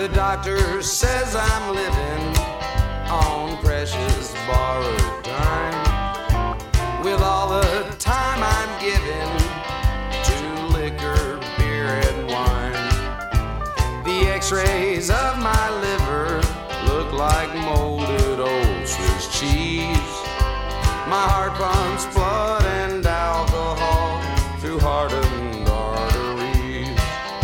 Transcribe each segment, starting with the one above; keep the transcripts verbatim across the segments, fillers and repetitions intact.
The doctor says I'm living on precious borrowed time, with all the time I'm given to liquor, beer, and wine. The x-rays of my liver look like molded old Swiss cheese. My heart pumps blood and alcohol through hardened arteries.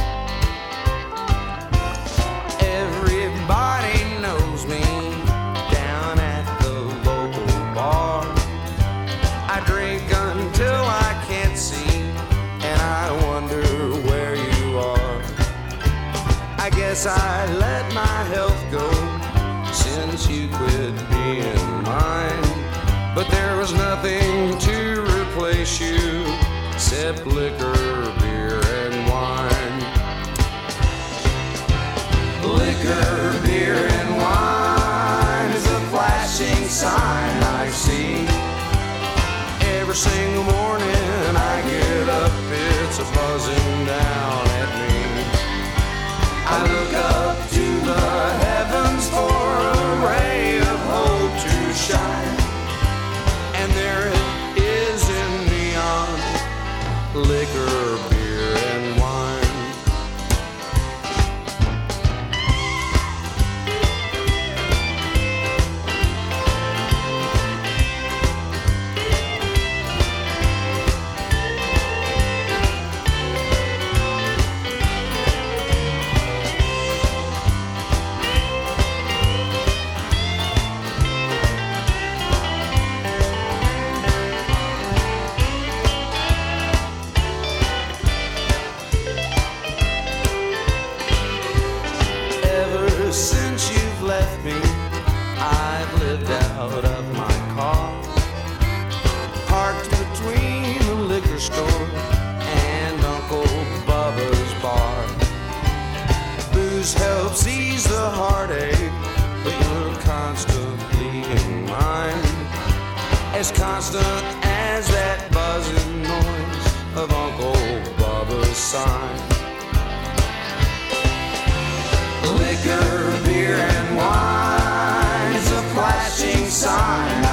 Everybody knows me down at the local bar. I drink until I can't see, and I wonder where you are. I guess I let my health go since you quit being mine. But there was nothing to replace you except liquor, beer, and wine. Liquor, beer, and wine is a flashing sign I see. Every single morning I get up, it's a buzzing down at me. I look up to the heavens for a ray of hope to shine. And there it is in neon, liquor, beer, and wine. Since you've left me, I've lived out of my car, parked between the liquor store and Uncle Bubba's bar. Booze helps ease the heartache, but you're constantly in mind, as constant as that buzzing noise of Uncle Bubba's sign. Liquor, beer, and wine is a flashing sign